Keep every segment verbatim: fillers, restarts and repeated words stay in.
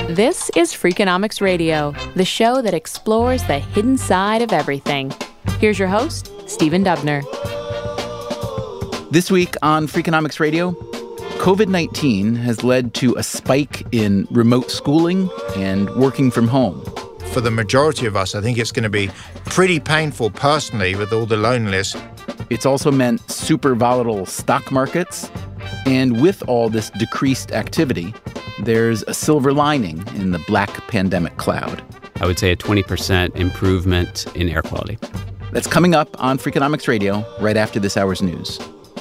This is Freakonomics Radio, the show that explores the hidden side of everything. Here's your host, Stephen Dubner. This week on Freakonomics Radio, covid nineteen has led to a spike in remote schooling and working from home. For the majority of us, I think it's going to be pretty painful personally with all the loneliness. It's also meant super volatile stock markets. And with all this decreased activity, there's a silver lining in the black pandemic cloud. I would say a twenty percent improvement in air quality. That's coming up on Freakonomics Radio right after this hour's news.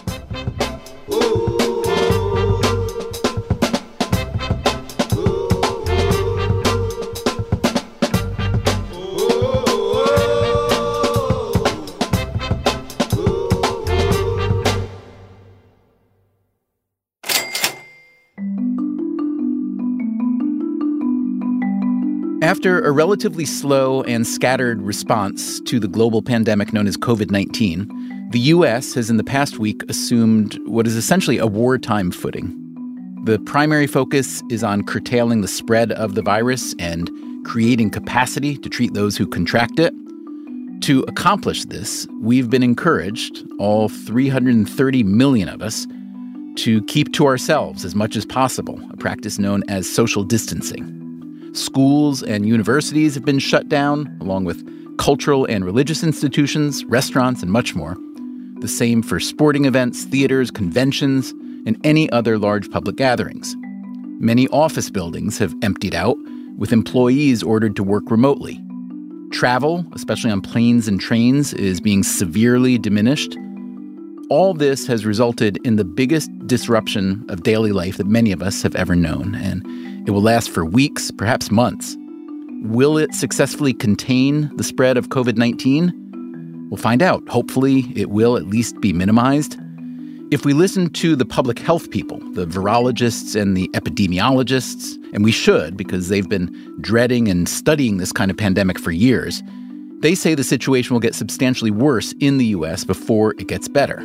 After a relatively slow and scattered response to the global pandemic known as covid nineteen, the U S has in the past week assumed what is essentially a wartime footing. The primary focus is on curtailing the spread of the virus and creating capacity to treat those who contract it. To accomplish this, we've been encouraged, all three hundred thirty million of us, to keep to ourselves as much as possible, a practice known as social distancing. Schools and universities have been shut down, along with cultural and religious institutions, restaurants, and much more. The same for sporting events, theaters, conventions, and any other large public gatherings. Many office buildings have emptied out, with employees ordered to work remotely. Travel, especially on planes and trains, is being severely diminished. All this has resulted in the biggest disruption of daily life that many of us have ever known, and it will last for weeks, perhaps months. Will it successfully contain the spread of covid nineteen? We'll find out. Hopefully, it will at least be minimized. If we listen to the public health people, the virologists and the epidemiologists, and we should because they've been dreading and studying this kind of pandemic for years, they say the situation will get substantially worse in the U S before it gets better.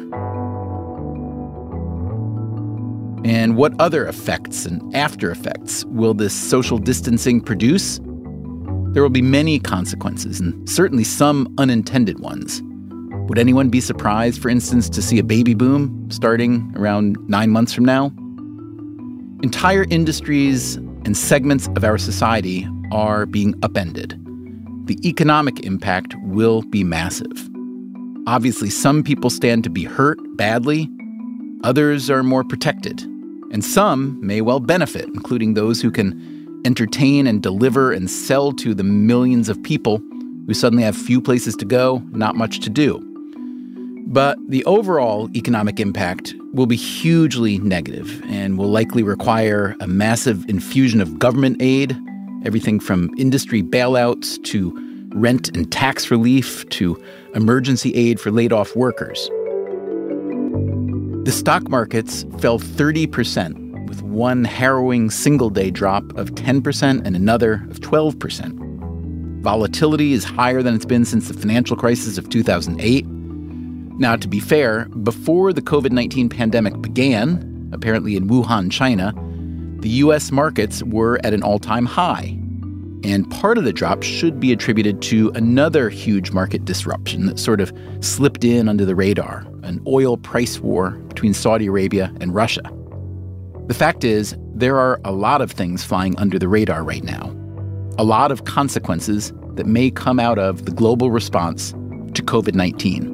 And what other effects and after effects will this social distancing produce? There will be many consequences, and certainly some unintended ones. Would anyone be surprised, for instance, to see a baby boom starting around nine months from now? Entire industries and segments of our society are being upended. The economic impact will be massive. Obviously, some people stand to be hurt badly. Others are more protected. And some may well benefit, including those who can entertain and deliver and sell to the millions of people who suddenly have few places to go, not much to do. But the overall economic impact will be hugely negative and will likely require a massive infusion of government aid, everything from industry bailouts to rent and tax relief to emergency aid for laid-off workers. The stock markets fell thirty percent, with one harrowing single-day drop of ten percent and another of twelve percent. Volatility is higher than it's been since the financial crisis of two thousand eight. Now, to be fair, before the covid nineteen pandemic began, apparently in Wuhan, China, the U S markets were at an all-time high. And part of the drop should be attributed to another huge market disruption that sort of slipped in under the radar, an oil price war between Saudi Arabia and Russia. The fact is, there are a lot of things flying under the radar right now, a lot of consequences that may come out of the global response to covid nineteen.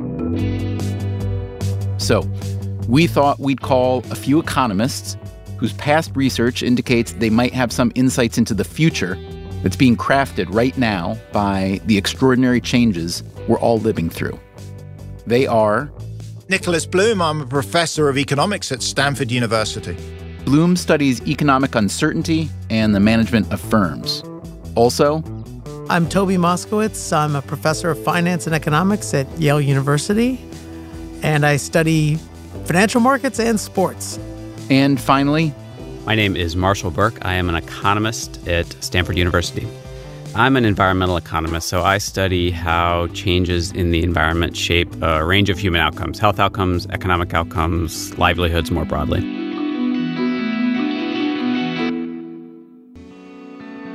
So, we thought we'd call a few economists whose past research indicates they might have some insights into the future that's being crafted right now by the extraordinary changes we're all living through. They are Nicholas Bloom. I'm a professor of economics at Stanford University. Bloom studies economic uncertainty and the management of firms. Also, I'm Toby Moskowitz. I'm a professor of finance and economics at Yale University, and I study financial markets and sports. And finally, my name is Marshall Burke. I am an economist at Stanford University. I'm an environmental economist, so I study how changes in the environment shape a range of human outcomes, health outcomes, economic outcomes, livelihoods more broadly.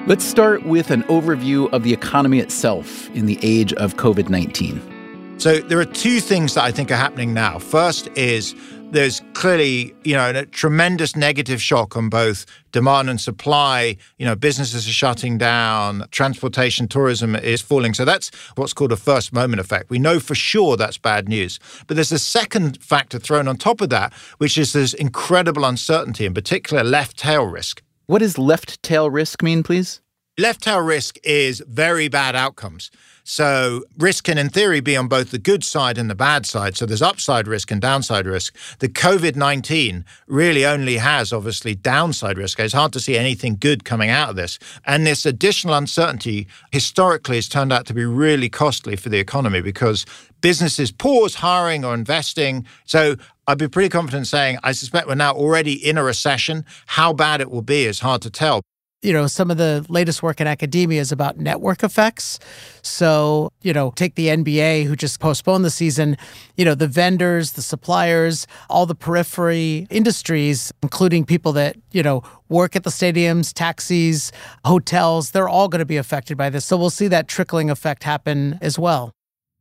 Let's start with an overview of the economy itself in the age of covid nineteen. So there are two things that I think are happening now. First is there's clearly, you know, a tremendous negative shock on both demand and supply. You know, businesses are shutting down, transportation, tourism is falling. So that's what's called a first moment effect. We know for sure that's bad news. But there's a second factor thrown on top of that, which is this incredible uncertainty, in particular left tail risk. What does left tail risk mean, please? Left tail risk is very bad outcomes. So risk can, in theory, be on both the good side and the bad side. So there's upside risk and downside risk. The covid nineteen really only has, obviously, downside risk. It's hard to see anything good coming out of this. And this additional uncertainty historically has turned out to be really costly for the economy because businesses pause hiring or investing. So I'd be pretty confident saying I suspect we're now already in a recession. How bad it will be is hard to tell. You know, some of the latest work in academia is about network effects. So, you know, take the N B A who just postponed the season, you know, the vendors, the suppliers, all the periphery industries, including people that, you know, work at the stadiums, taxis, hotels, they're all going to be affected by this. So we'll see that trickling effect happen as well.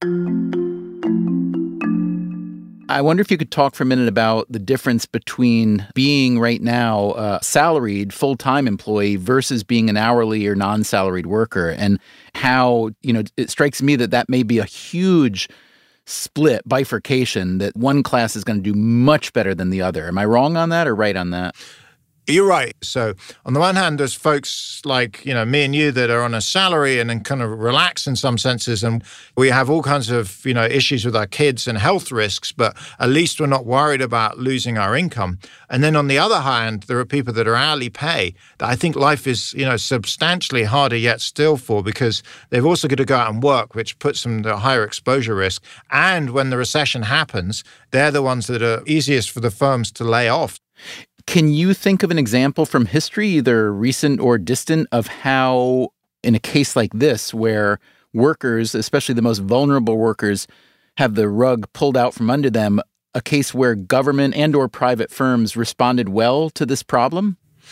I wonder if you could talk for a minute about the difference between being right now a salaried full-time employee versus being an hourly or non-salaried worker, and how, you know, it strikes me that that may be a huge split, bifurcation, that one class is going to do much better than the other. Am I wrong on that or right on that? You're right. So on the one hand, there's folks like, you know, me and you that are on a salary and then kind of relax in some senses. And we have all kinds of, you know, issues with our kids and health risks, but at least we're not worried about losing our income. And then on the other hand, there are people that are hourly pay that I think life is, you know, substantially harder yet still for, because they've also got to go out and work, which puts them at a higher exposure risk. And when the recession happens, they're the ones that are easiest for the firms to lay off. Can you think of an example from history, either recent or distant, of how in a case like this, where workers, especially the most vulnerable workers, have the rug pulled out from under them, a case where government and or private firms responded well to this problem?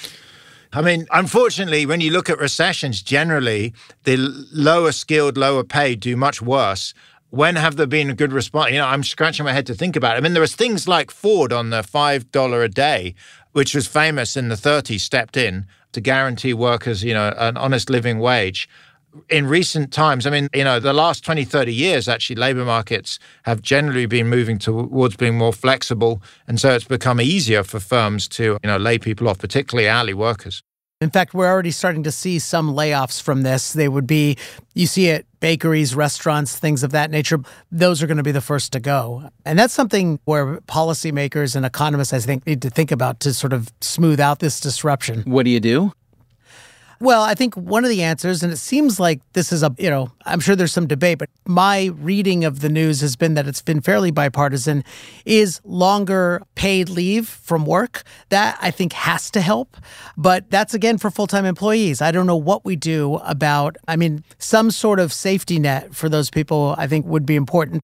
I mean, unfortunately, when you look at recessions, generally, the lower skilled, lower paid do much worse. When have there been a good response? You know, I'm scratching my head to think about it. I mean, there was things like Ford on the five dollars a day, which was famous in the thirties, stepped in to guarantee workers, you know, an honest living wage. In recent times, I mean, you know, the last twenty, thirty years, actually, labor markets have generally been moving towards being more flexible. And so it's become easier for firms to, you know, lay people off, particularly hourly workers. In fact, we're already starting to see some layoffs from this. They would be, you see it, bakeries, restaurants, things of that nature. Those are going to be the first to go. And that's something where policymakers and economists, I think, need to think about to sort of smooth out this disruption. What do you do? Well, I think one of the answers, and it seems like this is a, you know, I'm sure there's some debate, but my reading of the news has been that it's been fairly bipartisan, is longer paid leave from work. That, I think, has to help. But that's, again, for full-time employees. I don't know what we do about, I mean, some sort of safety net for those people, I think, would be important.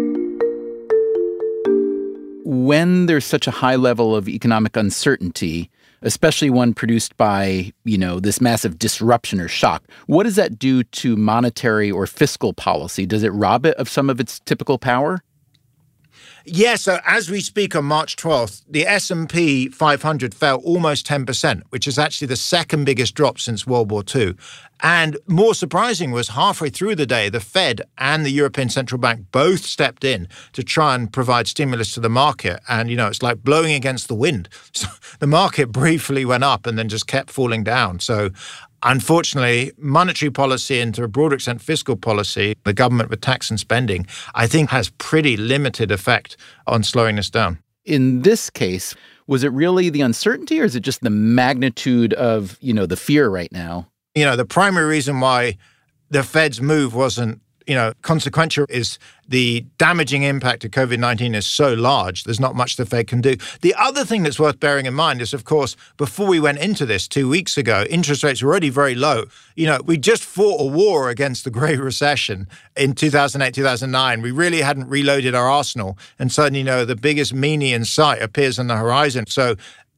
When there's such a high level of economic uncertainty, especially one produced by, you know, this massive disruption or shock, what does that do to monetary or fiscal policy? Does it rob it of some of its typical power? Yeah, so as we speak on March twelfth, the S and P five hundred fell almost ten percent, which is actually the second biggest drop since World War Two. And more surprising was halfway through the day, the Fed and the European Central Bank both stepped in to try and provide stimulus to the market. And, you know, it's like blowing against the wind. So the market briefly went up and then just kept falling down. So unfortunately, monetary policy and to a broader extent fiscal policy, the government with tax and spending, I think has pretty limited effect on slowing this down. In this case, was it really the uncertainty or is it just the magnitude of, you know, the fear right now? You know, the primary reason why the Fed's move wasn't, you know, consequential is the damaging impact of COVID nineteen is so large, there's not much the Fed can do. The other thing that's worth bearing in mind is, of course, before we went into this two weeks ago, interest rates were already very low. You know, we just fought a war against the Great Recession in two thousand eight, two thousand nine. We really hadn't reloaded our arsenal. And suddenly, you know, the biggest meanie in sight appears on the horizon. So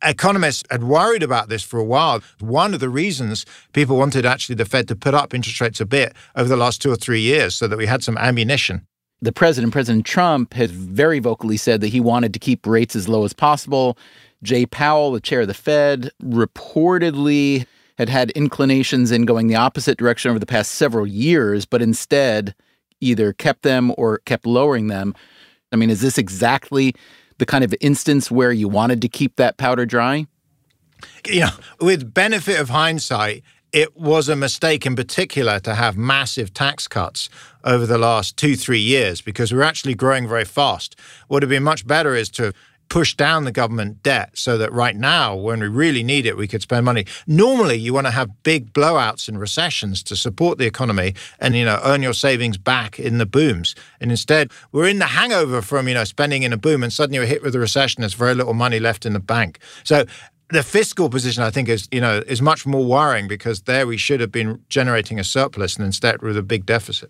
Economists had worried about this for a while. One of the reasons people wanted actually the Fed to put up interest rates a bit over the last two or three years so that we had some ammunition. The president, President Trump, has very vocally said that he wanted to keep rates as low as possible. Jay Powell, the chair of the Fed, reportedly had had inclinations in going the opposite direction over the past several years, but instead either kept them or kept lowering them. I mean, is this exactly the kind of instance where you wanted to keep that powder dry? You know, with benefit of hindsight, it was a mistake in particular to have massive tax cuts over the last two, three years because we're actually growing very fast. What would have been much better is to push down the government debt so that right now, when we really need it, we could spend money. Normally, you want to have big blowouts and recessions to support the economy and, you know, earn your savings back in the booms. And instead, we're in the hangover from, you know, spending in a boom and suddenly we're hit with a recession. There's very little money left in the bank. So the fiscal position, I think, is, you know, is much more worrying because there we should have been generating a surplus and instead with a big deficit.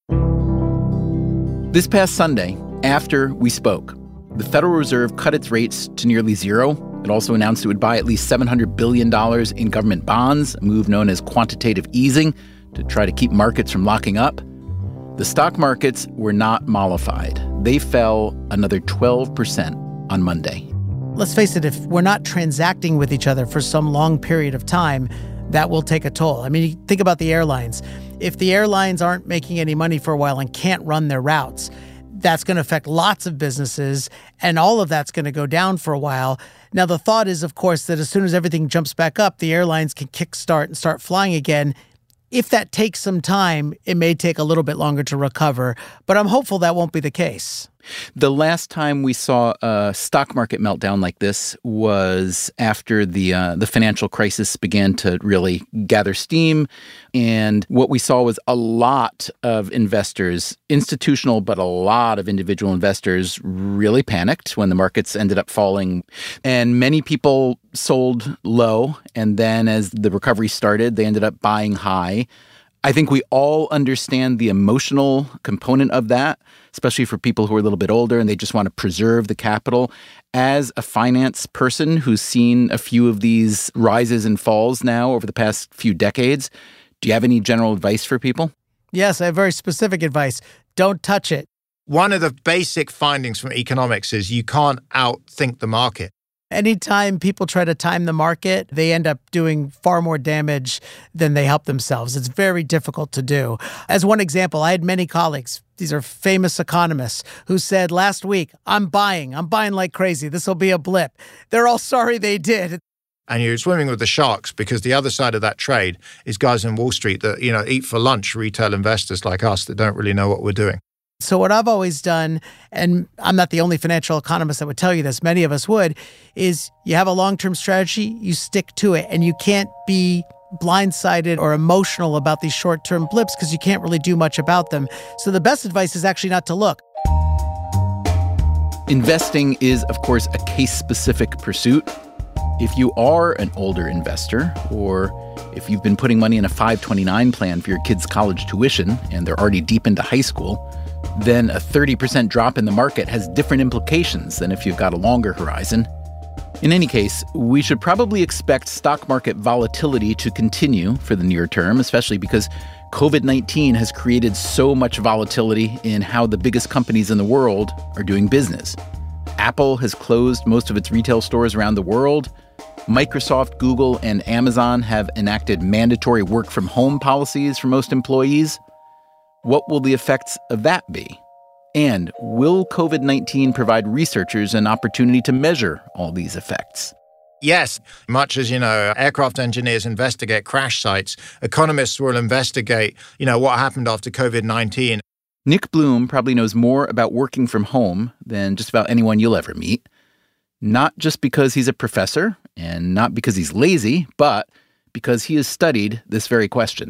This past Sunday, after we spoke, the Federal Reserve cut its rates to nearly zero. It also announced it would buy at least seven hundred billion dollars in government bonds, a move known as quantitative easing, to try to keep markets from locking up. The stock markets were not mollified. They fell another twelve percent on Monday. Let's face it, if we're not transacting with each other for some long period of time, that will take a toll. I mean, think about the airlines. If the airlines aren't making any money for a while and can't run their routes, that's going to affect lots of businesses, and all of that's going to go down for a while. Now, the thought is, of course, that as soon as everything jumps back up, the airlines can kickstart and start flying again. If that takes some time, it may take a little bit longer to recover, but I'm hopeful that won't be the case. The last time we saw a stock market meltdown like this was after the uh, the financial crisis began to really gather steam. And what we saw was a lot of investors, institutional, but a lot of individual investors really panicked when the markets ended up falling. And many people sold low. And then as the recovery started, they ended up buying high. I think we all understand the emotional component of that, especially for people who are a little bit older and they just want to preserve the capital. As a finance person who's seen a few of these rises and falls now over the past few decades, do you have any general advice for people? Yes, I have very specific advice. Don't touch it. One of the basic findings from economics is you can't outthink the market. Anytime people try to time the market, they end up doing far more damage than they help themselves. It's very difficult to do. As one example, I had many colleagues, these are famous economists, who said last week, I'm buying, I'm buying like crazy. This will be a blip. They're all sorry they did. And you're swimming with the sharks because the other side of that trade is guys in Wall Street that, you know, eat for lunch, retail investors like us that don't really know what we're doing. So what I've always done, and I'm not the only financial economist that would tell you this, many of us would, is you have a long-term strategy, you stick to it, and you can't be blindsided or emotional about these short-term blips because you can't really do much about them. So the best advice is actually not to look. Investing is, of course, a case-specific pursuit. If you are an older investor, or if you've been putting money in a five twenty-nine plan for your kids' college tuition and they're already deep into high school, then a thirty percent drop in the market has different implications than if you've got a longer horizon. In any case, we should probably expect stock market volatility to continue for the near term, especially because covid nineteen has created so much volatility in how the biggest companies in the world are doing business. Apple has closed most of its retail stores around the world. Microsoft, Google, and Amazon have enacted mandatory work-from-home policies for most employees. What will the effects of that be? And will covid nineteen provide researchers an opportunity to measure all these effects? Yes, much as, you know, aircraft engineers investigate crash sites, economists will investigate, you know, what happened after covid nineteen. Nick Bloom probably knows more about working from home than just about anyone you'll ever meet. Not just because he's a professor and not because he's lazy, but because he has studied this very question.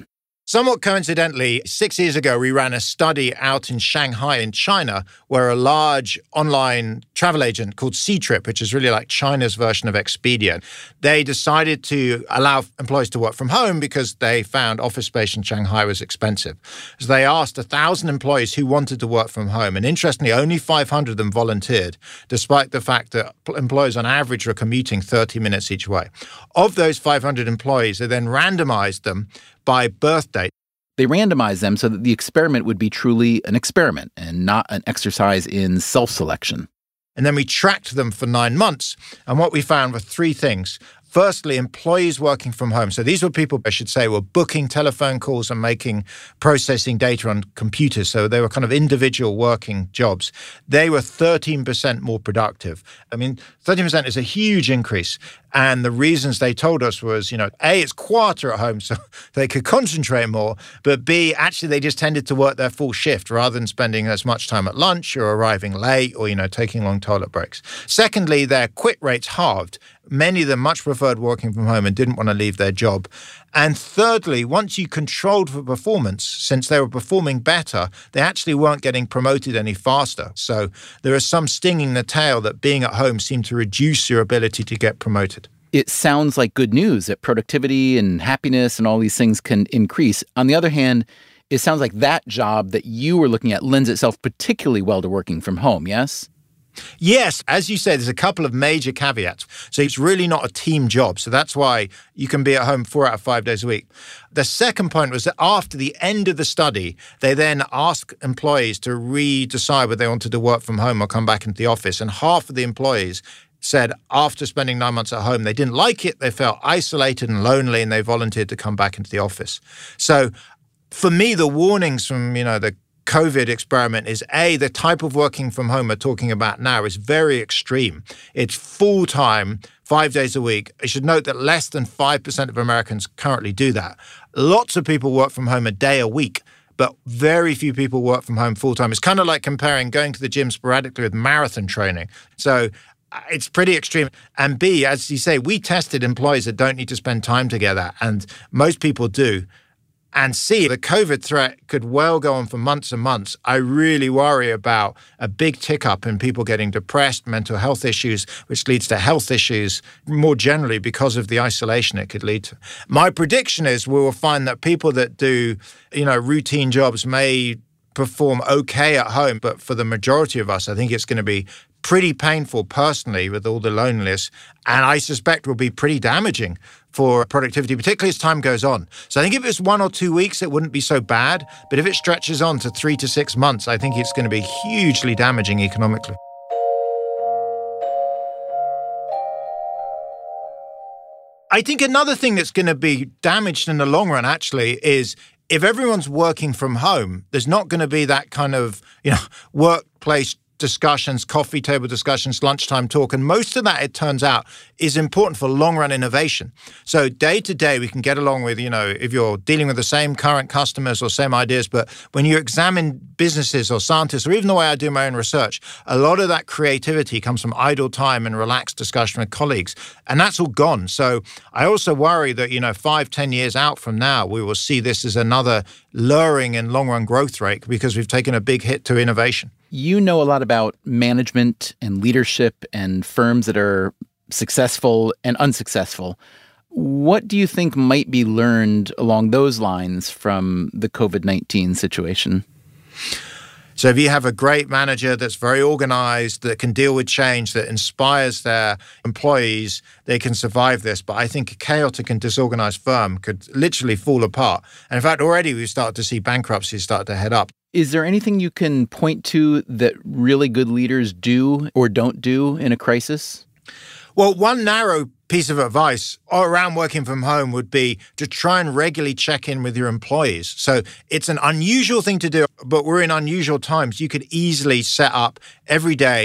Somewhat coincidentally, six years ago, we ran a study out in Shanghai in China where a large online travel agent called Ctrip, which is really like China's version of Expedia, they decided to allow employees to work from home because they found office space in Shanghai was expensive. So they asked one thousand employees who wanted to work from home. And interestingly, only five hundred of them volunteered, despite the fact that employees on average were commuting thirty minutes each way. Of those five hundred employees, they then randomized them by birth date. They randomized them so that the experiment would be truly an experiment and not an exercise in self-selection. And then we tracked them for nine months. And what we found were three things. Firstly, employees working from home. So these were people, I should say, were booking telephone calls and making, processing data on computers. So they were kind of individual working jobs. They were thirteen percent more productive. I mean, thirteen percent is a huge increase. And the reasons they told us was, you know, A, it's quieter at home, so they could concentrate more. But B, actually, they just tended to work their full shift rather than spending as much time at lunch or arriving late or, you know, taking long toilet breaks. Secondly, their quit rates halved. Many of them much preferred working from home and didn't want to leave their job. And thirdly, once you controlled for performance, since they were performing better, they actually weren't getting promoted any faster. So there is some sting in the tail that being at home seemed to reduce your ability to get promoted. It sounds like good news that productivity and happiness and all these things can increase. On the other hand, it sounds like that job that you were looking at lends itself particularly well to working from home, yes? Yes, as you say, there's a couple of major caveats. So it's really not a team job. So that's why you can be at home four out of five days a week. The second point was that after the end of the study, they then asked employees to re-decide whether they wanted to work from home or come back into the office. And half of the employees said after spending nine months at home, they didn't like it, they felt isolated and lonely, and they volunteered to come back into the office. So for me, the warnings from, you know, the COVID experiment is A, the type of working from home we're talking about now is very extreme. It's full-time, five days a week. I should note that less than five percent of Americans currently do that. Lots of people work from home a day a week, but very few people work from home full-time. It's kind of like comparing going to the gym sporadically with marathon training. So it's pretty extreme. And B, as you say, we tested employees that don't need to spend time together, and most people do. And C, the COVID threat could well go on for months and months. I really worry about a big tick up in people getting depressed, mental health issues, which leads to health issues more generally because of the isolation it could lead to. My prediction is we will find that people that do, you know, routine jobs may perform okay at home, but for the majority of us, I think it's going to be pretty painful personally with all the loneliness, and I suspect will be pretty damaging for productivity, particularly as time goes on. So I think if it's one or two weeks, it wouldn't be so bad, but if it stretches on to three to six months, I think it's going to be hugely damaging economically. I think another thing that's going to be damaged in the long run, actually, is if everyone's working from home, there's not going to be that kind of, you know, workplace discussions, coffee table discussions, lunchtime talk. And most of that, it turns out, is important for long-run innovation. So day to day, we can get along with, you know, if you're dealing with the same current customers or same ideas, but when you examine businesses or scientists, or even the way I do my own research, a lot of that creativity comes from idle time and relaxed discussion with colleagues. And that's all gone. So I also worry that, you know, five, ten years out from now, we will see this as another lowering in long-run growth rate because we've taken a big hit to innovation. You know a lot about management and leadership and firms that are successful and unsuccessful. What do you think might be learned along those lines from the COVID nineteen situation? So if you have a great manager that's very organized, that can deal with change, that inspires their employees, they can survive this. But I think a chaotic and disorganized firm could literally fall apart. And in fact, already we've started to see bankruptcies start to head up. Is there anything you can point to that really good leaders do or don't do in a crisis? Well, one narrow piece of advice around working from home would be to try and regularly check in with your employees. So it's an unusual thing to do, but we're in unusual times. You could easily set up every day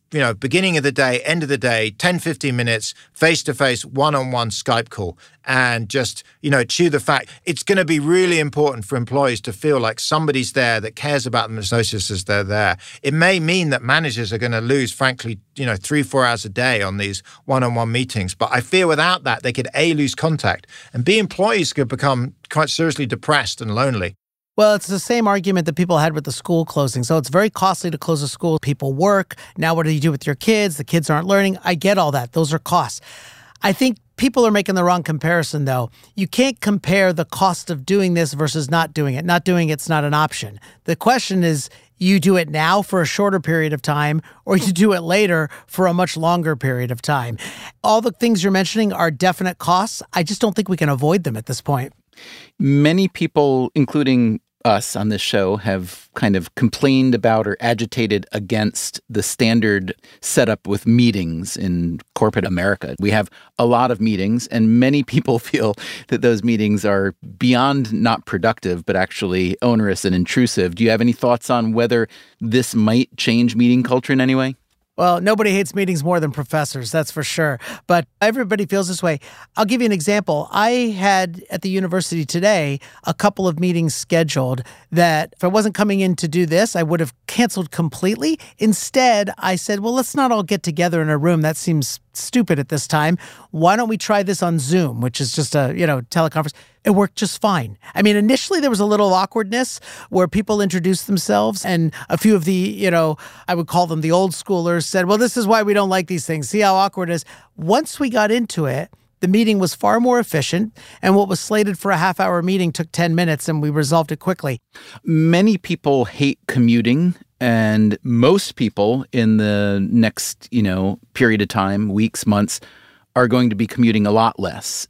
you know, beginning of the day, end of the day, ten, fifteen minutes, face-to-face, one-on-one Skype call, and just, you know, chew the fact. It's going to be really important for employees to feel like somebody's there that cares about them as much as they're there. It may mean that managers are going to lose, frankly, you know, three, four hours a day on these one-on-one meetings. But I fear without that, they could A, lose contact, and B, employees could become quite seriously depressed and lonely. Well, it's the same argument that people had with the school closing. So it's very costly to close a school. People work. Now what do you do with your kids? The kids aren't learning. I get all that. Those are costs. I think people are making the wrong comparison, though. You can't compare the cost of doing this versus not doing it. Not doing it's not an option. The question is, you do it now for a shorter period of time, or you do it later for a much longer period of time. All the things you're mentioning are definite costs. I just don't think we can avoid them at this point. Many people, including us on this show, have kind of complained about or agitated against the standard setup with meetings in corporate America. We have a lot of meetings, and many people feel that those meetings are beyond not productive, but actually onerous and intrusive. Do you have any thoughts on whether this might change meeting culture in any way? Well, nobody hates meetings more than professors, that's for sure. But everybody feels this way. I'll give you an example. I had at the university today a couple of meetings scheduled that if I wasn't coming in to do this, I would have canceled completely. Instead, I said, well, let's not all get together in a room. That seems stupid at this time. Why don't we try this on Zoom, which is just a, you know, teleconference? It worked just fine. I mean, initially there was a little awkwardness where people introduced themselves, and a few of the, you know, I would call them the old schoolers said, well, this is why we don't like these things. See how awkward it is. Once we got into it, the meeting was far more efficient, and what was slated for a half-hour meeting took ten minutes, and we resolved it quickly. Many people hate commuting, and most people in the next, you know, period of time, weeks, months, are going to be commuting a lot less.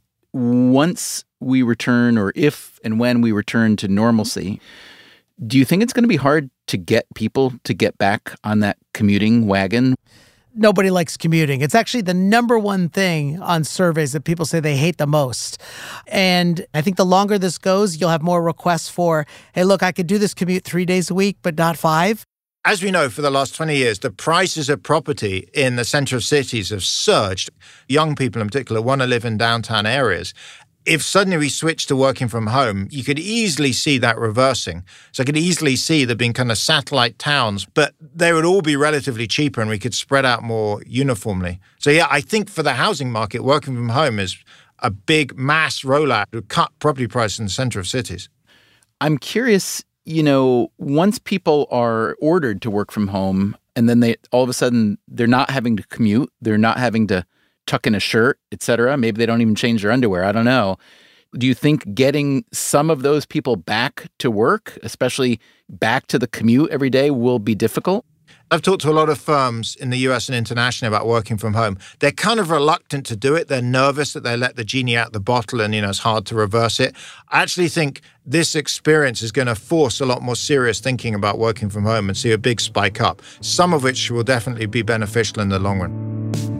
Once we return, or if and when we return to normalcy, do you think it's going to be hard to get people to get back on that commuting wagon? Nobody likes commuting. It's actually the number one thing on surveys that people say they hate the most. And I think the longer this goes, you'll have more requests for, hey, look, I could do this commute three days a week, but not five. As we know, for the last twenty years, the prices of property in the center of cities have surged. Young people in particular want to live in downtown areas. If suddenly we switch to working from home, you could easily see that reversing. So I could easily see there being kind of satellite towns, but they would all be relatively cheaper and we could spread out more uniformly. So yeah, I think for the housing market, working from home is a big mass rollout to cut property prices in the center of cities. I'm curious, you know, once people are ordered to work from home and then they all of a sudden they're not having to commute, they're not having to tuck in a shirt, et cetera. Maybe they don't even change their underwear. I don't know. Do you think getting some of those people back to work, especially back to the commute every day, will be difficult? I've talked to a lot of firms in the U S and internationally about working from home. They're kind of reluctant to do it. They're nervous that they let the genie out the bottle and, you know, it's hard to reverse it. I actually think this experience is going to force a lot more serious thinking about working from home and see a big spike up, some of which will definitely be beneficial in the long run.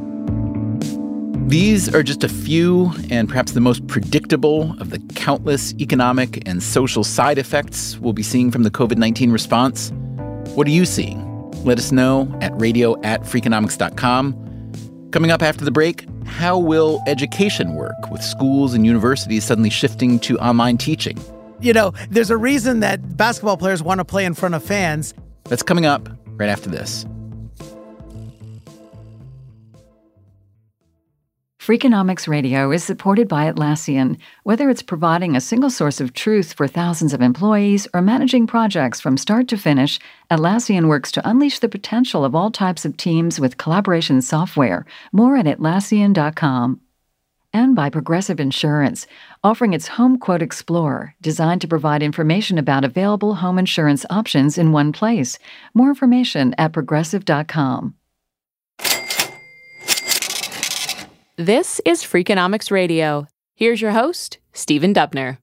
These are just a few and perhaps the most predictable of the countless economic and social side effects we'll be seeing from the covid nineteen response. What are you seeing? Let us know at radio at freakonomics dot com. Coming up after the break, how will education work with schools and universities suddenly shifting to online teaching? You know, there's a reason that basketball players want to play in front of fans. That's coming up right after this. Freakonomics Radio is supported by Atlassian. Whether it's providing a single source of truth for thousands of employees or managing projects from start to finish, Atlassian works to unleash the potential of all types of teams with collaboration software. More at Atlassian dot com. And by Progressive Insurance, offering its Home Quote Explorer, designed to provide information about available home insurance options in one place. More information at Progressive dot com. This is Freakonomics Radio. Here's your host, Stephen Dubner.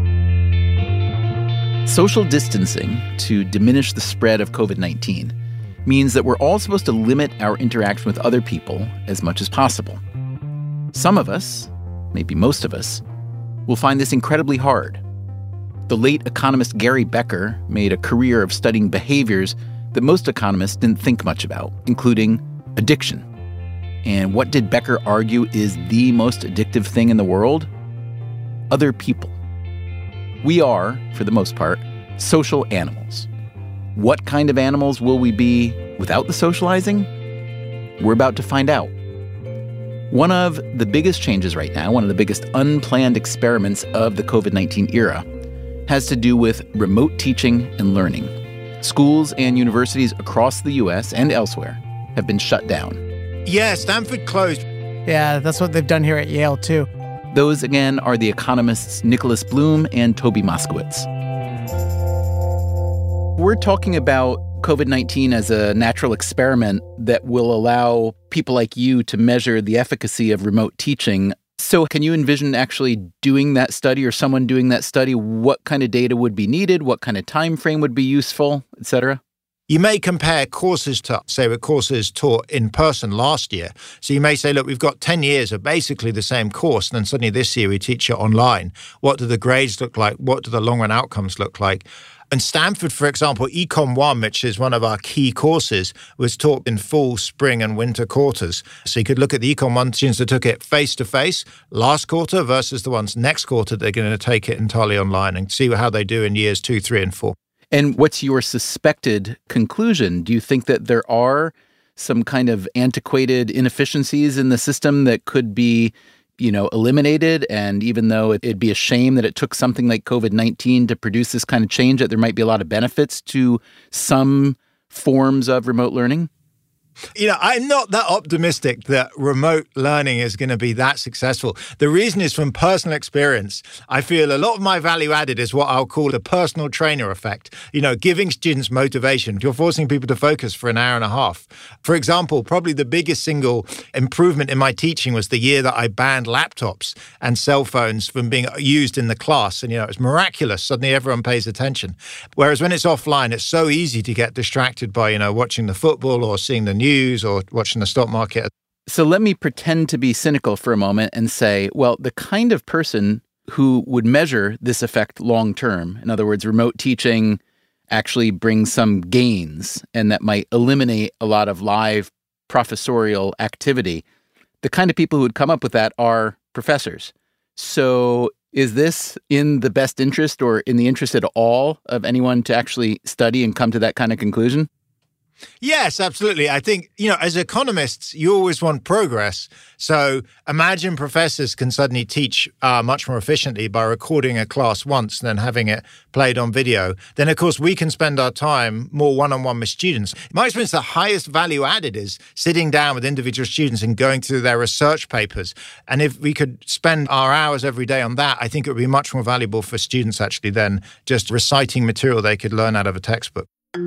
Social distancing to diminish the spread of covid nineteen means that we're all supposed to limit our interaction with other people as much as possible. Some of us, maybe most of us, will find this incredibly hard. The late economist Gary Becker made a career of studying behaviors that most economists didn't think much about, including addiction. And what did Becker argue is the most addictive thing in the world? Other people. We are, for the most part, social animals. What kind of animals will we be without the socializing? We're about to find out. One of the biggest changes right now, one of the biggest unplanned experiments of the covid nineteen era, has to do with remote teaching and learning. Schools and universities across the U S and elsewhere have been shut down. Yeah, Stanford closed. Yeah, that's what they've done here at Yale, too. Those, again, are the economists Nicholas Bloom and Toby Moskowitz. We're talking about covid nineteen as a natural experiment that will allow people like you to measure the efficacy of remote teaching. So can you envision actually doing that study or someone doing that study? What kind of data would be needed? What kind of time frame would be useful, et cetera? You may compare courses to, say, with courses taught in person last year. So you may say, look, we've got ten years of basically the same course, and then suddenly this year we teach it online. What do the grades look like? What do the long-run outcomes look like? And Stanford, for example, Econ one, which is one of our key courses, was taught in fall, spring, and winter quarters. So you could look at the Econ one students that took it face-to-face last quarter versus the ones next quarter they're going to take it entirely online, and see how they do in years two, three, and four. And what's your suspected conclusion? Do you think that there are some kind of antiquated inefficiencies in the system that could be, you know, eliminated? And even though it'd be a shame that it took something like covid nineteen to produce this kind of change, that there might be a lot of benefits to some forms of remote learning? You know, I'm not that optimistic that remote learning is going to be that successful. The reason is from personal experience. I feel a lot of my value added is what I'll call the personal trainer effect. You know, giving students motivation. You're forcing people to focus for an hour and a half. For example, probably the biggest single improvement in my teaching was the year that I banned laptops and cell phones from being used in the class. And, you know, it's miraculous. Suddenly everyone pays attention. Whereas when it's offline, it's so easy to get distracted by, you know, watching the football or seeing the news or watching the stock market. So let me pretend to be cynical for a moment and say, well, the kind of person who would measure this effect long term, in other words, remote teaching actually brings some gains and that might eliminate a lot of live professorial activity, the kind of people who would come up with that are professors. So is this in the best interest or in the interest at all of anyone to actually study and come to that kind of conclusion? Yes, absolutely. I think, you know, as economists, you always want progress. So imagine professors can suddenly teach uh, much more efficiently by recording a class once and then having it played on video. Then, of course, we can spend our time more one-on-one with students. In my experience, the highest value added is sitting down with individual students and going through their research papers. And if we could spend our hours every day on that, I think it would be much more valuable for students, actually, than just reciting material they could learn out of a textbook.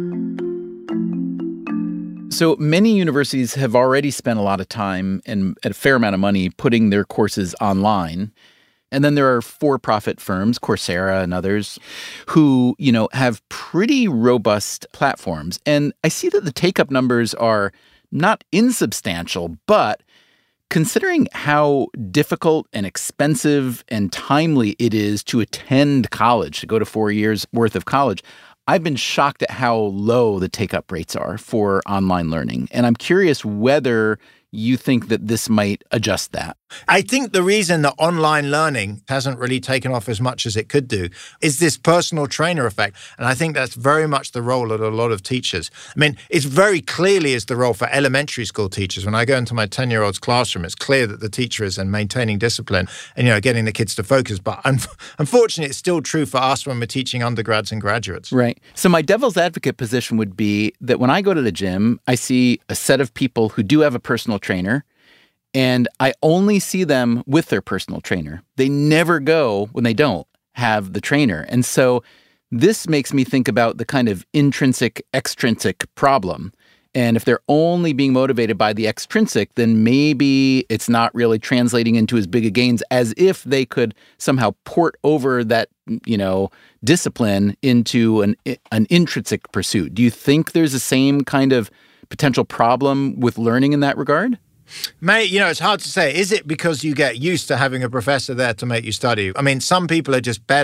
So many universities have already spent a lot of time and a fair amount of money putting their courses online. And then there are for-profit firms, Coursera and others, who, you know, have pretty robust platforms. And I see that the take-up numbers are not insubstantial, but considering how difficult and expensive and timely it is to attend college, to go to four years worth of college, I've been shocked at how low the take-up rates are for online learning. And I'm curious whether you think that this might adjust that. I think the reason that online learning hasn't really taken off as much as it could do is this personal trainer effect. And I think that's very much the role of a lot of teachers. I mean, it's very clearly is the role for elementary school teachers. When I go into my ten-year-old's classroom, it's clear that the teacher is in maintaining discipline and, you know, getting the kids to focus. But un- unfortunately, it's still true for us when we're teaching undergrads and graduates. Right. So my devil's advocate position would be that when I go to the gym, I see a set of people who do have a personal trainer, and I only see them with their personal trainer. They never go when they don't have the trainer. And so this makes me think about the kind of intrinsic, extrinsic problem. And if they're only being motivated by the extrinsic, then maybe it's not really translating into as big a gains as if they could somehow port over that, you know, discipline into an an intrinsic pursuit. Do you think there's the same kind of potential problem with learning in that regard? Mate, you know, it's hard to say. Is it because you get used to having a professor there to make you study? I mean, some people are just better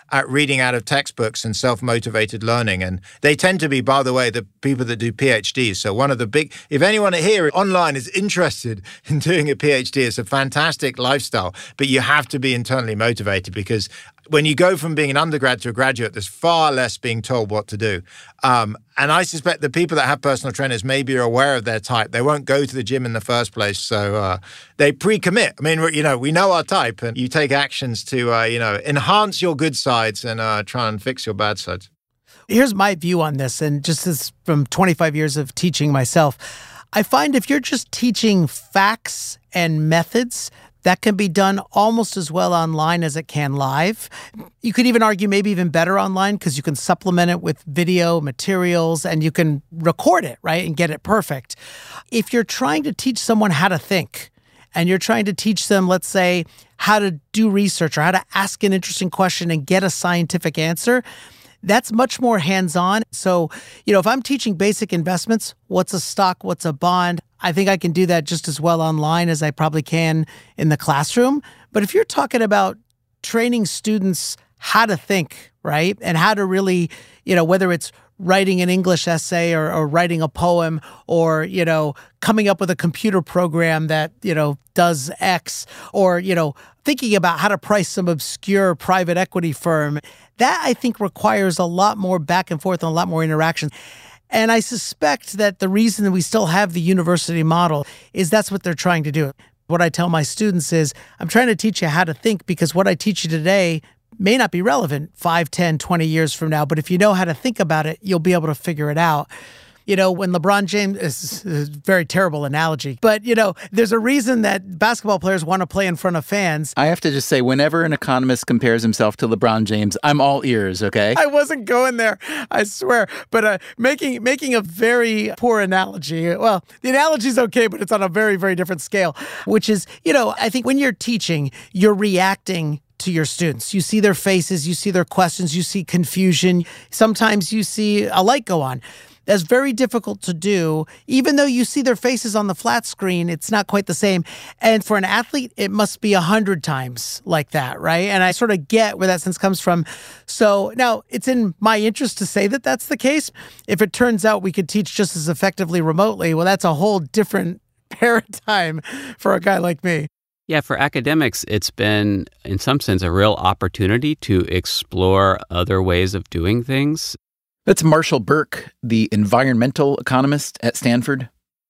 at reading out of textbooks and self-motivated learning. And they tend to be, by the way, the people that do PhDs. So one of the big, if anyone here online is interested in doing a PhD, it's a fantastic lifestyle, but you have to be internally motivated, because when you go from being an undergrad to a graduate, there's far less being told what to do. Um, and I suspect the people that have personal trainers maybe are aware of their type. They won't go to the gym in the first place, so uh, they pre-commit. I mean, you know, we know our type, and you take actions to, uh, you know, enhance your good sides and uh, try and fix your bad sides. Here's my view on this, and just as from twenty-five years of teaching myself, I find if you're just teaching facts and methods, that can be done almost as well online as it can live. You could even argue maybe even better online, because you can supplement it with video materials and you can record it, right, and get it perfect. If you're trying to teach someone how to think, and you're trying to teach them, let's say, how to do research or how to ask an interesting question and get a scientific answer, that's much more hands-on. So, you know, if I'm teaching basic investments, what's a stock, what's a bond, I think I can do that just as well online as I probably can in the classroom. But if you're talking about training students how to think, right, and how to really, you know, whether it's writing an English essay or, or writing a poem or, you know, coming up with a computer program that, you know, does X, or, you know, thinking about how to price some obscure private equity firm, that I think requires a lot more back and forth and a lot more interaction. And I suspect that the reason that we still have the university model is that's what they're trying to do. What I tell my students is, I'm trying to teach you how to think, because what I teach you today may not be relevant five, ten, twenty years from now. But if you know how to think about it, you'll be able to figure it out. You know, when LeBron James, is a very terrible analogy, but, you know, there's a reason that basketball players want to play in front of fans. I have to just say, whenever an economist compares himself to LeBron James, I'm all ears, okay? I wasn't going there, I swear. But uh, making making a very poor analogy, well, the analogy's okay, but it's on a very, very different scale, which is, you know, I think when you're teaching, you're reacting to your students. You see their faces, you see their questions, you see confusion. Sometimes you see a light go on. That's very difficult to do. Even though you see their faces on the flat screen, it's not quite the same. And for an athlete, it must be a hundred times like that, right? And I sort of get where that sense comes from. So now it's in my interest to say that that's the case. If it turns out we could teach just as effectively remotely, well, that's a whole different paradigm for a guy like me. Yeah, for academics, it's been, in some sense, a real opportunity to explore other ways of doing things. That's Marshall Burke, the environmental economist at Stanford.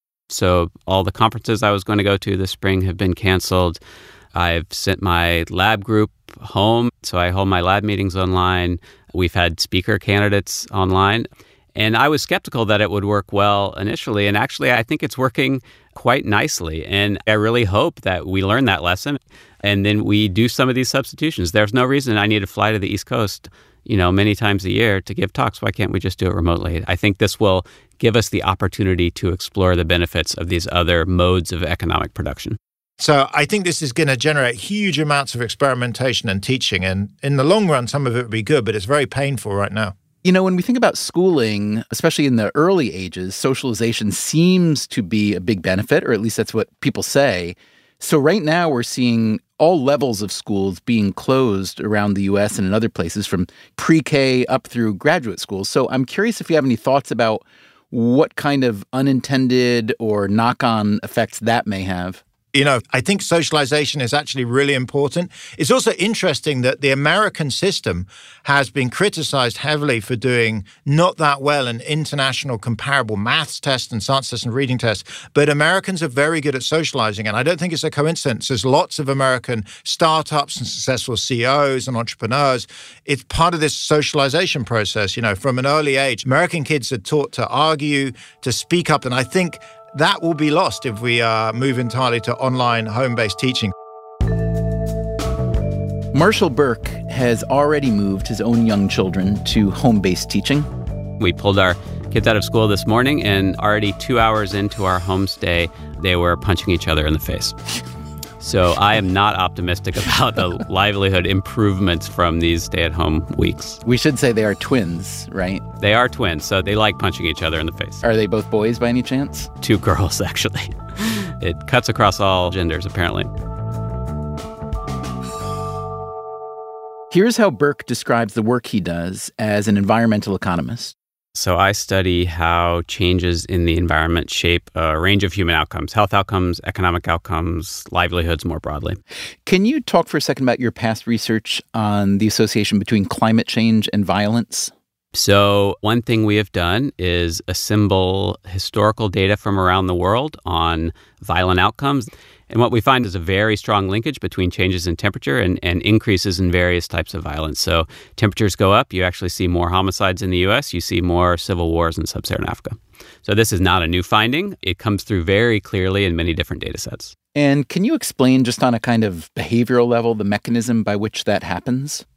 So all the conferences I was going to go to this spring have been canceled. I've sent my lab group home, so I hold my lab meetings online. We've had speaker candidates online. And I was skeptical that it would work well initially. And actually, I think it's working quite nicely. And I really hope that we learn that lesson and then we do some of these substitutions. There's no reason I need to fly to the East Coast, you know, many times a year to give talks. Why can't we just do it remotely? I think this will give us the opportunity to explore the benefits of these other modes of economic production. So I think this is going to generate huge amounts of experimentation and teaching. And in the long run, some of it will be good, but it's very painful right now. You know, when we think about schooling, especially in the early ages, socialization seems to be a big benefit, or at least that's what people say. So right now we're seeing all levels of schools being closed around the U S and in other places, from pre-K up through graduate schools. So I'm curious if you have any thoughts about what kind of unintended or knock-on effects that may have. You know, I think socialization is actually really important. It's also interesting that the American system has been criticized heavily for doing not that well in international comparable maths tests and science tests and reading tests. But Americans are very good at socializing. And I don't think it's a coincidence. There's lots of American startups and successful C E Os and entrepreneurs. It's part of this socialization process. You know, from an early age, American kids are taught to argue, to speak up. And I think that will be lost if we uh, move entirely to online home-based teaching. Marshall Burke has already moved his own young children to home-based teaching. We pulled our kids out of school this morning, and already two hours into our homestay, they were punching each other in the face. So I am not optimistic about the livelihood improvements from these stay-at-home weeks. We should say they are twins, right? They are twins, so they like punching each other in the face. Are they both boys by any chance? Two girls, actually. It cuts across all genders, apparently. Here's how Burke describes the work he does as an environmental economist. So I study how changes in the environment shape a range of human outcomes, health outcomes, economic outcomes, livelihoods more broadly. Can you talk for a second about your past research on the association between climate change and violence? So one thing we have done is assemble historical data from around the world on violent outcomes. And what we find is a very strong linkage between changes in temperature and, and increases in various types of violence. So temperatures go up, you actually see more homicides in the U S, you see more civil wars in sub-Saharan Africa. So this is not a new finding. It comes through very clearly in many different data sets. And can you explain just on a kind of behavioral level the mechanism by which that happens?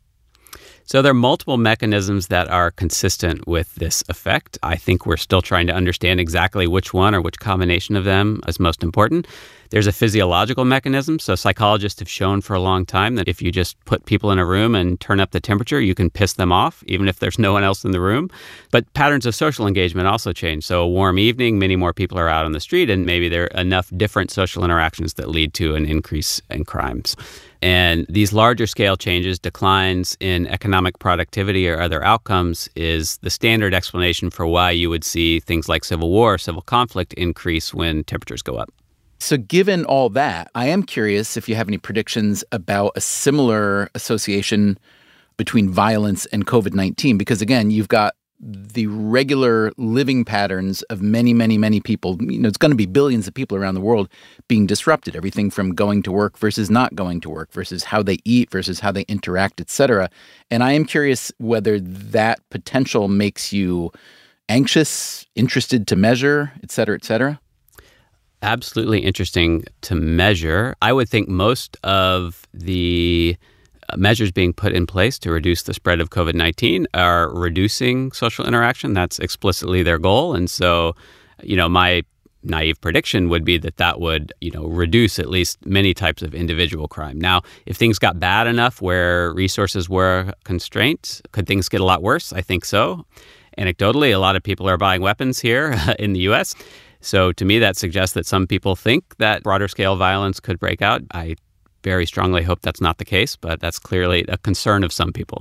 So there are multiple mechanisms that are consistent with this effect. I think we're still trying to understand exactly which one or which combination of them is most important. There's a physiological mechanism. So psychologists have shown for a long time that if you just put people in a room and turn up the temperature, you can piss them off, even if there's no one else in the room. But patterns of social engagement also change. So a warm evening, many more people are out on the street, and maybe there are enough different social interactions that lead to an increase in crimes. And these larger scale changes, declines in economic productivity or other outcomes, is the standard explanation for why you would see things like civil war, civil conflict increase when temperatures go up. So given all that, I am curious if you have any predictions about a similar association between violence and COVID nineteen, because again, you've got the regular living patterns of many, many, many people. You know, it's going to be billions of people around the world being disrupted. Everything from going to work versus not going to work versus how they eat versus how they interact, et cetera. And I am curious whether that potential makes you anxious, interested to measure, et cetera, et cetera. Absolutely interesting to measure. I would think most of the measures being put in place to reduce the spread of COVID nineteen are reducing social interaction. That's explicitly their goal. And so, you know, my naive prediction would be that that would, you know, reduce at least many types of individual crime. Now, if things got bad enough where resources were constrained, could things get a lot worse? I think so. Anecdotally, a lot of people are buying weapons here in the U S. So to me, that suggests that some people think that broader scale violence could break out. I very strongly hope that's not the case, but that's clearly a concern of some people.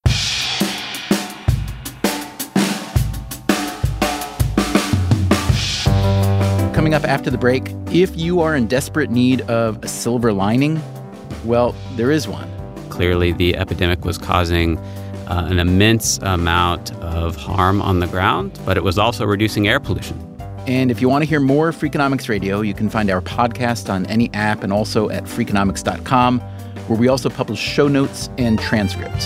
Coming up after the break, if you are in desperate need of a silver lining, well, there is one. Clearly, the epidemic was causing uh, an immense amount of harm on the ground, but it was also reducing air pollution. And if you want to hear more of Freakonomics Radio, you can find our podcast on any app and also at freakonomics dot com, where we also publish show notes and transcripts.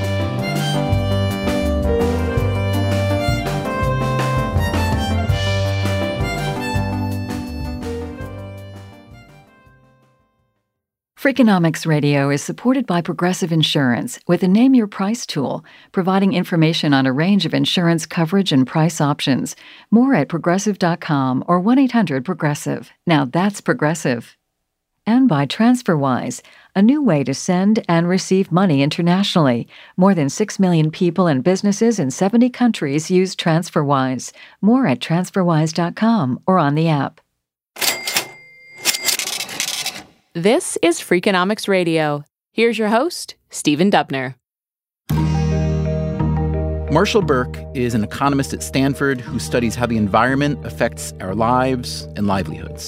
Freakonomics Radio is supported by Progressive Insurance with a Name Your Price tool, providing information on a range of insurance coverage and price options. More at progressive dot com or one eight hundred progressive. Now that's Progressive. And by TransferWise, a new way to send and receive money internationally. More than six million people and businesses in seventy countries use TransferWise. More at transfer wise dot com or on the app. This is Freakonomics Radio. Here's your host, Stephen Dubner. Marshall Burke is an economist at Stanford who studies how the environment affects our lives and livelihoods.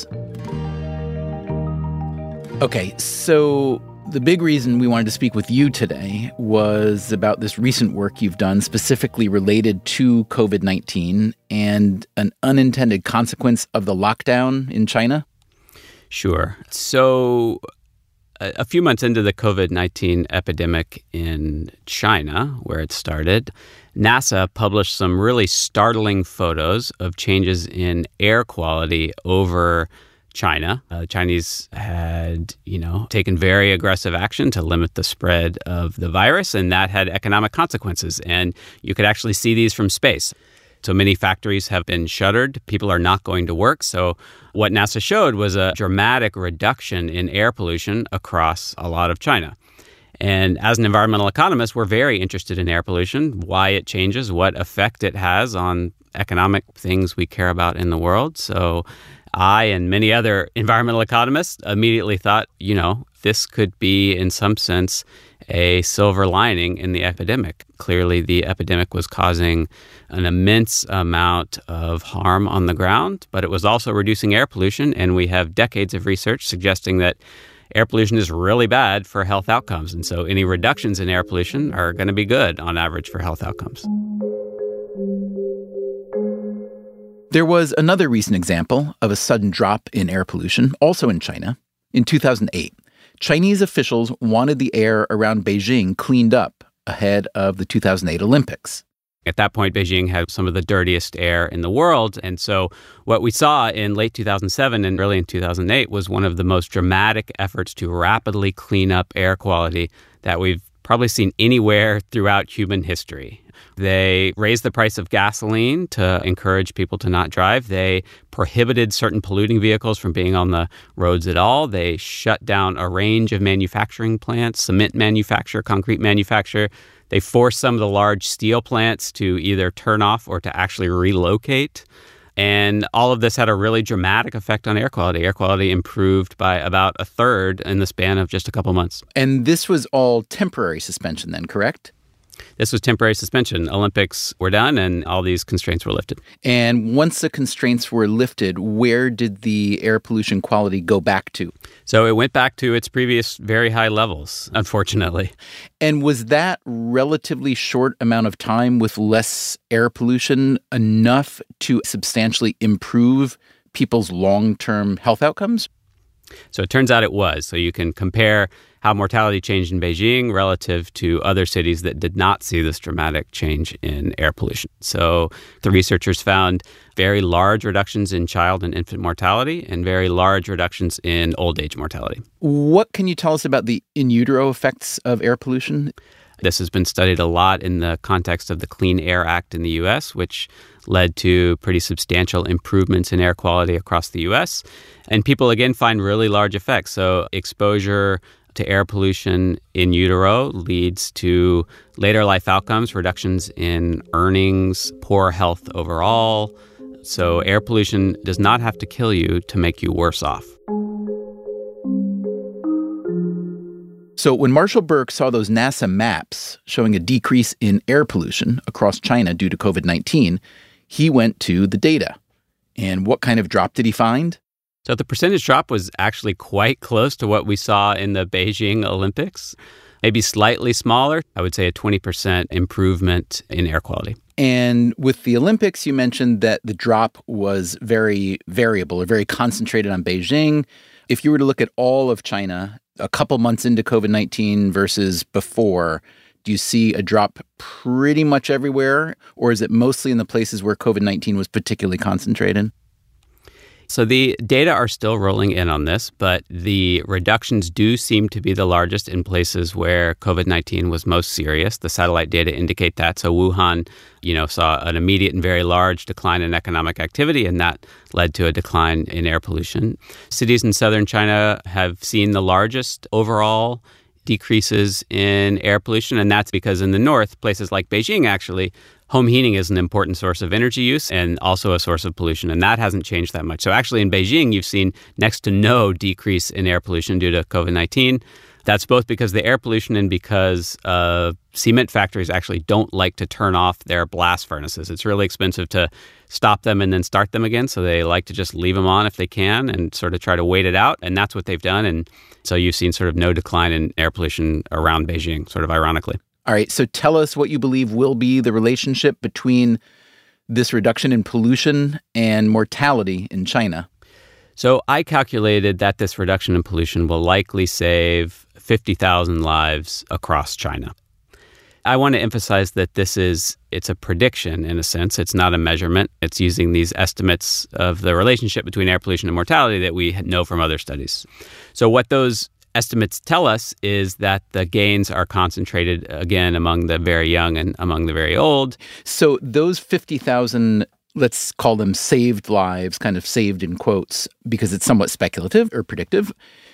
Okay, so the big reason we wanted to speak with you today was about this recent work you've done specifically related to COVID nineteen and an unintended consequence of the lockdown in China. Sure. So a, a few months into the COVID nineteen epidemic in China, where it started, NASA published some really startling photos of changes in air quality over China. Uh, the Chinese had, you know, taken very aggressive action to limit the spread of the virus, and that had economic consequences. And you could actually see these from space. So many factories have been shuttered. People are not going to work. So what NASA showed was a dramatic reduction in air pollution across a lot of China. And as an environmental economist, we're very interested in air pollution, why it changes, what effect it has on economic things we care about in the world. So I and many other environmental economists immediately thought, you know, this could be, in some sense, a silver lining in the epidemic. Clearly, the epidemic was causing an immense amount of harm on the ground, but it was also reducing air pollution, and we have decades of research suggesting that air pollution is really bad for health outcomes. And so any reductions in air pollution are going to be good on average for health outcomes. There was another recent example of a sudden drop in air pollution, also in China. In two thousand eight, Chinese officials wanted the air around Beijing cleaned up ahead of the two thousand eight Olympics. At that point, Beijing had some of the dirtiest air in the world. And so what we saw in late two thousand seven and early in two thousand eight was one of the most dramatic efforts to rapidly clean up air quality that we've probably seen anywhere throughout human history. They raised the price of gasoline to encourage people to not drive. They prohibited certain polluting vehicles from being on the roads at all. They shut down a range of manufacturing plants, cement manufacture, concrete manufacture. They forced some of the large steel plants to either turn off or to actually relocate. And all of this had a really dramatic effect on air quality. Air quality improved by about a third in the span of just a couple months. And this was all temporary suspension then, correct? This was temporary suspension. Olympics were done and all these constraints were lifted. And once the constraints were lifted, where did the air pollution quality go back to? So it went back to its previous very high levels, unfortunately. And was that relatively short amount of time with less air pollution enough to substantially improve people's long-term health outcomes? So it turns out it was. So you can compare how mortality changed in Beijing relative to other cities that did not see this dramatic change in air pollution. So the researchers found very large reductions in child and infant mortality and very large reductions in old age mortality. What can you tell us about the in utero effects of air pollution? This has been studied a lot in the context of the Clean Air Act in the U S, which led to pretty substantial improvements in air quality across the U S. And people, again, find really large effects. So exposure to air pollution in utero leads to later life outcomes, reductions in earnings, poor health overall. So air pollution does not have to kill you to make you worse off. So when Marshall Burke saw those NASA maps showing a decrease in air pollution across China due to covid nineteen, he went to the data. And what kind of drop did he find? So the percentage drop was actually quite close to what we saw in the Beijing Olympics, maybe slightly smaller. I would say a twenty percent improvement in air quality. And with the Olympics, you mentioned that the drop was very variable or very concentrated on Beijing. If you were to look at all of China a couple months into covid nineteen versus before, do you see a drop pretty much everywhere? Or is it mostly in the places where covid nineteen was particularly concentrated? So the data are still rolling in on this, but the reductions do seem to be the largest in places where covid nineteen was most serious. The satellite data indicate that. So Wuhan, you know, saw an immediate and very large decline in economic activity, and that led to a decline in air pollution. Cities in southern China have seen the largest overall decreases in air pollution, and that's because in the north, places like Beijing actually, home heating is an important source of energy use and also a source of pollution, and that hasn't changed that much. So actually in Beijing, you've seen next to no decrease in air pollution due to covid nineteen. That's both because the air pollution and because uh, cement factories actually don't like to turn off their blast furnaces. It's really expensive to stop them and then start them again, so they like to just leave them on if they can and sort of try to wait it out, and that's what they've done. And so you've seen sort of no decline in air pollution around Beijing, sort of ironically. All right, so tell us what you believe will be the relationship between this reduction in pollution and mortality in China. So I calculated that this reduction in pollution will likely save fifty thousand lives across China. I want to emphasize that this is, it's a prediction in a sense. It's not a measurement. It's using these estimates of the relationship between air pollution and mortality that we know from other studies. So what those estimates tell us is that the gains are concentrated, again, among the very young and among the very old. So those fifty thousand, let's call them saved lives, kind of saved in quotes, because it's somewhat speculative or predictive,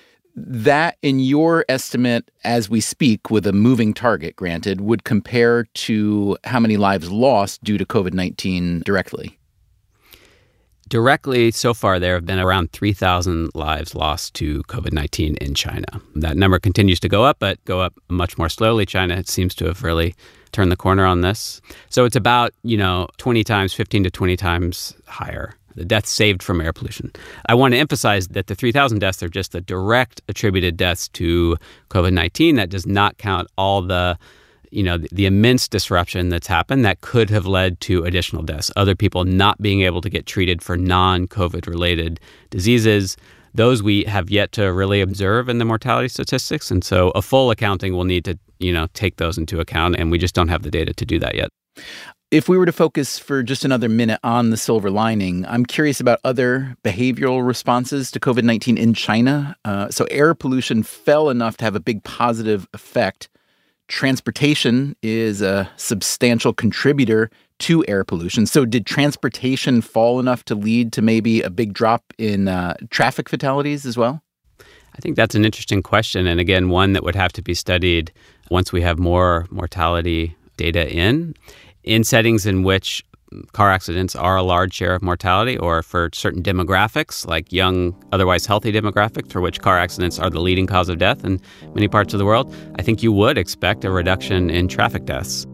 that in your estimate as we speak with a moving target, granted, would compare to how many lives lost due to covid nineteen directly? Directly, so far, there have been around three thousand lives lost to COVID nineteen in China. That number continues to go up, but go up much more slowly. China seems to have really turned the corner on this. So it's about, you know, twenty times, fifteen to twenty times higher. The deaths saved from air pollution. I want to emphasize that the three thousand deaths are just the direct attributed deaths to COVID nineteen. That does not count all the, you know, the, the immense disruption that's happened that could have led to additional deaths. Other people not being able to get treated for non-COVID related diseases. Those we have yet to really observe in the mortality statistics. And so a full accounting will need to, you know, take those into account. And we just don't have the data to do that yet. If we were to focus for just another minute on the silver lining, I'm curious about other behavioral responses to COVID nineteen in China. Uh, so air pollution fell enough to have a big positive effect. Transportation is a substantial contributor to air pollution. So did transportation fall enough to lead to maybe a big drop in uh, traffic fatalities as well? I think that's an interesting question. And again, one that would have to be studied once we have more mortality data in. In settings in which car accidents are a large share of mortality, or for certain demographics, like young, otherwise healthy demographics, for which car accidents are the leading cause of death in many parts of the world, I think you would expect a reduction in traffic deaths.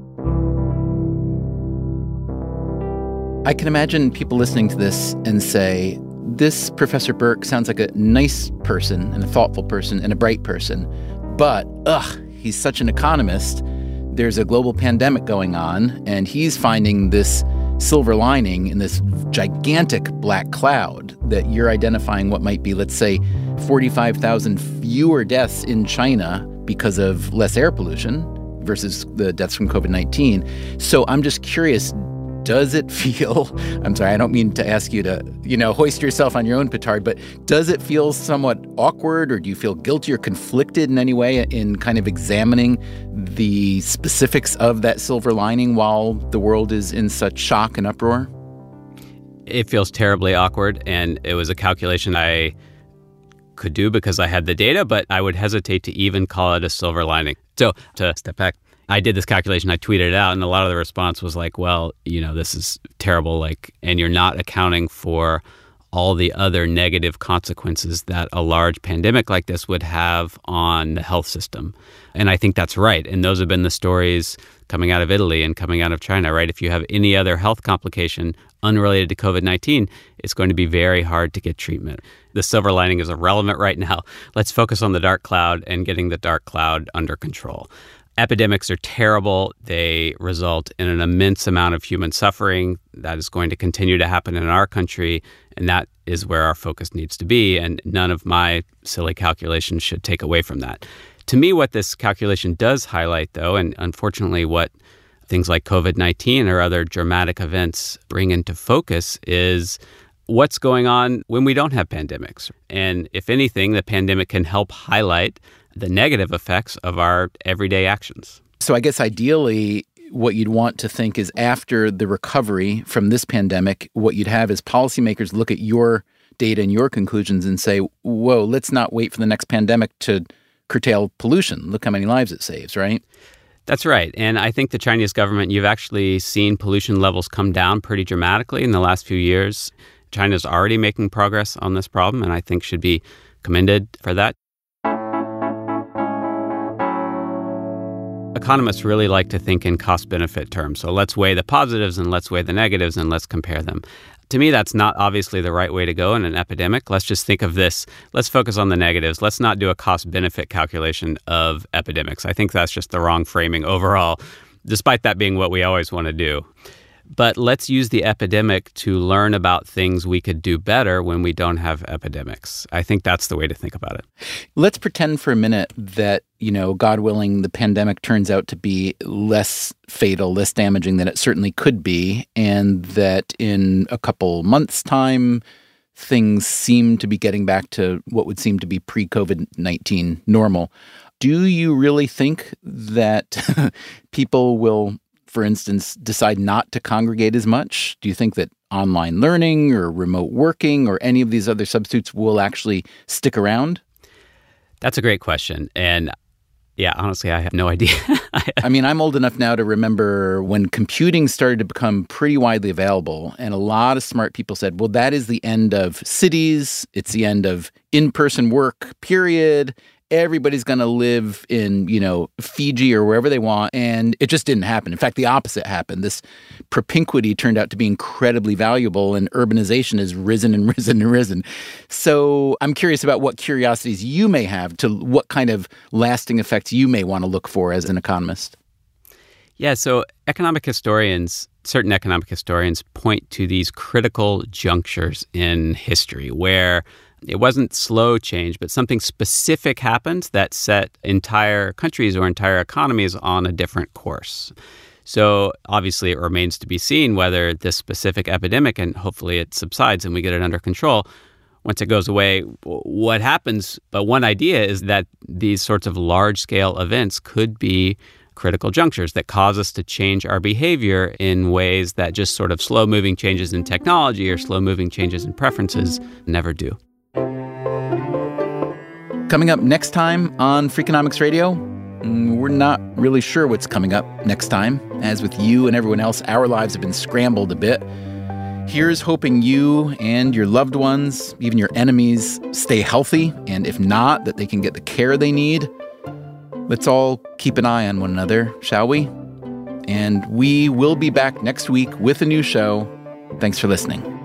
I can imagine people listening to this and say, this Professor Birk sounds like a nice person and a thoughtful person and a bright person, but, ugh, he's such an economist. There's a global pandemic going on, and he's finding this silver lining in this gigantic black cloud that you're identifying what might be, let's say, forty-five thousand fewer deaths in China because of less air pollution versus the deaths from COVID nineteen. So I'm just curious, does it feel, I'm sorry, I don't mean to ask you to, you know, hoist yourself on your own petard, but does it feel somewhat awkward, or do you feel guilty or conflicted in any way in kind of examining the specifics of that silver lining while the world is in such shock and uproar? It feels terribly awkward, and it was a calculation I could do because I had the data, but I would hesitate to even call it a silver lining. So to step back, I did this calculation, I tweeted it out, and a lot of the response was like, well, you know, this is terrible, like, and you're not accounting for all the other negative consequences that a large pandemic like this would have on the health system. And I think that's right. And those have been the stories coming out of Italy and coming out of China, right? If you have any other health complication unrelated to COVID nineteen, it's going to be very hard to get treatment. The silver lining is irrelevant right now. Let's focus on the dark cloud and getting the dark cloud under control. Epidemics are terrible. They result in an immense amount of human suffering. That is going to continue to happen in our country, and that is where our focus needs to be, and none of my silly calculations should take away from that. To me, what this calculation does highlight, though, and unfortunately what things like COVID nineteen or other dramatic events bring into focus, is what's going on when we don't have pandemics. And if anything, the pandemic can help highlight the negative effects of our everyday actions. So I guess ideally, what you'd want to think is after the recovery from this pandemic, what you'd have is policymakers look at your data and your conclusions and say, whoa, let's not wait for the next pandemic to curtail pollution. Look how many lives it saves, right? That's right. And I think the Chinese government, you've actually seen pollution levels come down pretty dramatically in the last few years. China's already making progress on this problem, and I think should be commended for that. Economists really like to think in cost-benefit terms. So let's weigh the positives and let's weigh the negatives and let's compare them. To me, that's not obviously the right way to go in an epidemic. Let's just think of this. Let's focus on the negatives. Let's not do a cost-benefit calculation of epidemics. I think that's just the wrong framing overall, despite that being what we always want to do. But let's use the epidemic to learn about things we could do better when we don't have epidemics. I think that's the way to think about it. Let's pretend for a minute that, you know, God willing, the pandemic turns out to be less fatal, less damaging than it certainly could be, and that in a couple months' time, things seem to be getting back to what would seem to be pre-COVID nineteen normal. Do you really think that people will, for instance, decide not to congregate as much? Do you think that online learning or remote working or any of these other substitutes will actually stick around? That's a great question. And, Yeah, honestly, I have no idea. I mean, I'm old enough now to remember when computing started to become pretty widely available, and a lot of smart people said, well, that is the end of cities. It's the end of in-person work, period. Everybody's going to live in, you know, Fiji or wherever they want. And it just didn't happen. In fact, the opposite happened. This propinquity turned out to be incredibly valuable, and urbanization has risen and risen and risen. So I'm curious about what curiosities you may have to what kind of lasting effects you may want to look for as an economist. Yeah, so economic historians, certain economic historians point to these critical junctures in history where it wasn't slow change, but something specific happened that set entire countries or entire economies on a different course. So obviously it remains to be seen whether this specific epidemic, and hopefully it subsides and we get it under control, once it goes away, what happens? But one idea is that these sorts of large-scale events could be critical junctures that cause us to change our behavior in ways that just sort of slow-moving changes in technology or slow-moving changes in preferences never do. Coming up next time on Freakonomics Radio, we're not really sure what's coming up next time. As with you and everyone else, our lives have been scrambled a bit. Here's hoping you and your loved ones, even your enemies, stay healthy, and if not, that they can get the care they need. Let's all keep an eye on one another, shall we? And we will be back next week with a new show. Thanks for listening.